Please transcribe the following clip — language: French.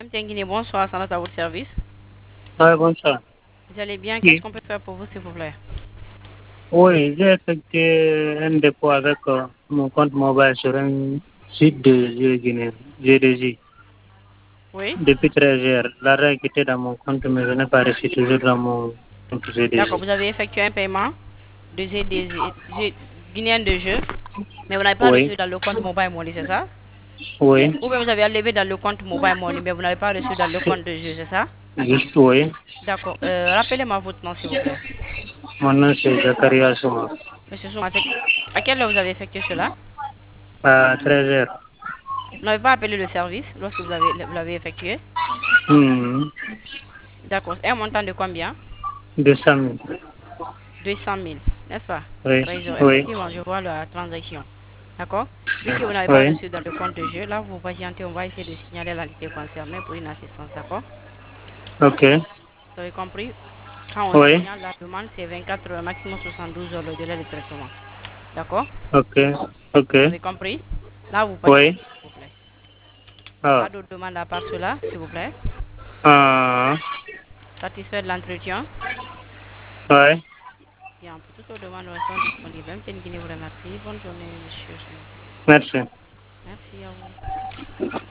Guinée, bonsoir, ça à votre service. Ouais, bonsoir. Vous allez bien? Qu'est-ce Oui, qu'on peut faire pour vous, s'il vous plaît? oui, j'ai effectué un dépôt avec mon compte mobile sur un site de jeux Guinée, GDJ, Oui? depuis 13 heures. L'argent est quitté dans mon compte, mais je n'ai pas reçu toujours dans mon compte D'accord, GDJ. vous avez effectué un paiement de guinéen de jeu, mais vous n'avez pas Oui, reçu dans le compte Mobile Money, c'est ça? oui, Ou bien vous avez enlevé dans le compte Mobile Money, mais vous n'avez pas reçu dans le compte de jeu, c'est ça? juste oui. D'accord. Rappelez-moi votre nom, s'il vous plaît. Mon nom c'est Zakaria Souma. Monsieur Souma, à quelle heure vous avez effectué cela? À 13 heures. Vous n'avez pas appelé le service lorsque vous l'avez effectué? Hmm, D'accord. Un montant de combien? 200 000. 200 000, n'est-ce pas? Oui, 13 heures. oui, Effectivement, je vois la transaction. D'accord? Vu que vous n'avez pas oui. reçu dans le compte de jeu, là, vous patientez, on va essayer de signaler l'entité concernée pour une assistance, d'accord? Ok, Vous avez compris? Quand on oui, signale la demande, c'est 24 heures, maximum 72 heures le délai de traitement. D'accord? ok, ok, Vous avez compris? Là, vous oui. patientez, s'il vous plaît. Ah, Pas d'autres demandes à part cela, s'il vous plaît. ah, Satisfait de l'entretien? ouais. Bien, pour toutes vos demandes, nous restons disponibles. Même Guinée vous remercie. Bonne journée, monsieur. Merci. Merci à vous.